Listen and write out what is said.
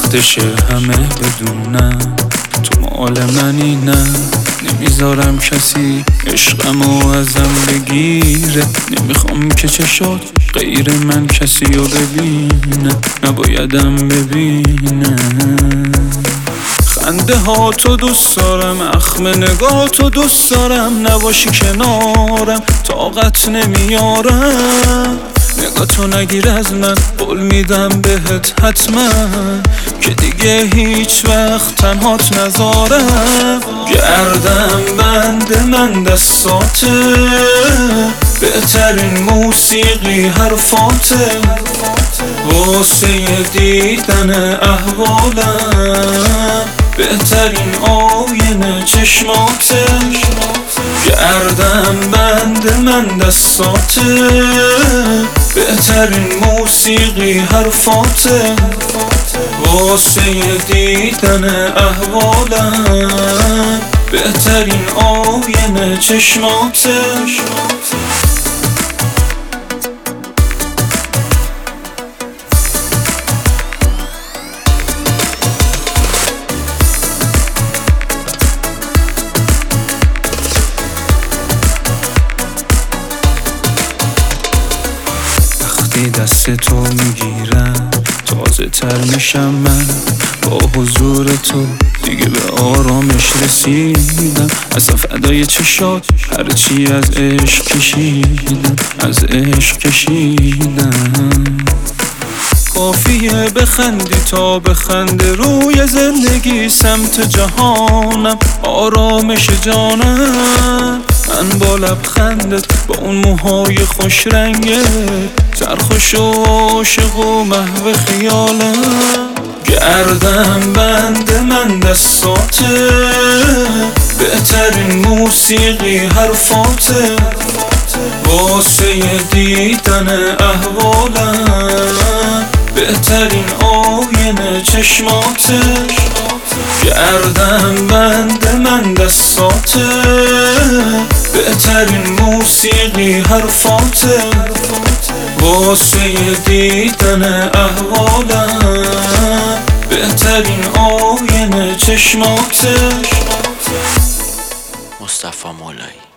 وقتشه همه بدونن تو مال منی، نه نمیذارم کسی عشقمو ازم بگیره. نمیخوام که چشات غیر من کسی رو ببینه، نبایدم ببینه. خنده ها تو دوست دارم، اخم نگاه تو دوست دارم، نباشی کنارم طاقت نمیارم. نگاه تو نگیر از من، قول میدم بهت حتما که دیگه هیچ وقت تنهات نذارم. گردم بند من دستاته، بهترین موسیقی حرفاته، واسه دیدن احوالم بهترین آینه چشماته. گردم بند من دستاته، بهترین موسیقی حرفاته، واسه دیدن احوالم بهترین آینه چشماته. دست تو میگیرم تازه تر میشم من، با حضور تو دیگه به آرامش رسیدم. اصلا فدای چشات هرچی از عشق کشیدم، از عشق کشیدم. کافیه بخندی تا بخنده روی زندگی، سمت جهانم آرامش جانم. من با لبخندت با اون موهای خوش رنگت، سرخوش و عاشق و محو خیالم. گردم بند من دستاته، بهترین موسیقی حرفاته، واسه دیدن احوالم بهترین آینه چشماته. گردم بند من دستاته، بهترین موسیقی حرفاته، واسه دیدن احوالم بهترین آینه چشماته. مصطفی مولایی.